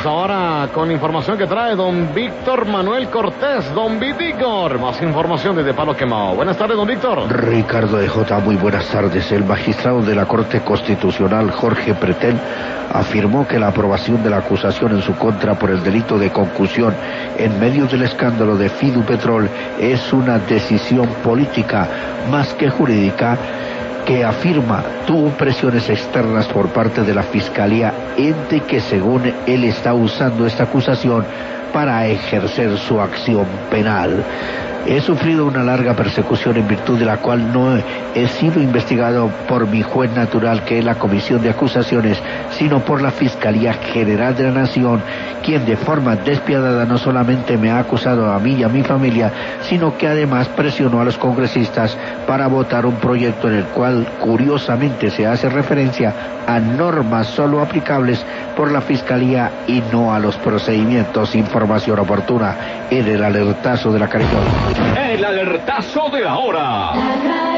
Vamos ahora con información que trae don Víctor Manuel Cortés. Don Víctor, más información desde Palo Quemado. Buenas tardes, don Víctor. Ricardo de J, muy buenas tardes. El magistrado de la Corte Constitucional, Jorge Pretel, afirmó que la aprobación de la acusación en su contra por el delito de concusión en medio del escándalo de Fidupetrol es una decisión política más que jurídica, que afirma tuvo presiones externas por parte de la Fiscalía, ente que según él está usando esta acusación para ejercer su acción penal. He sufrido una larga persecución en virtud de la cual no he sido investigado por mi juez natural, que es la Comisión de Acusaciones, sino por la Fiscalía General de la Nación, quien de forma despiadada no solamente me ha acusado a mí y a mi familia, sino que además presionó a los congresistas para votar un proyecto en el cual curiosamente se hace referencia a normas solo aplicables por la Fiscalía y no a los procedimientos. Información oportuna en el alertazo de la Cariñosa. El alertazo de la hora.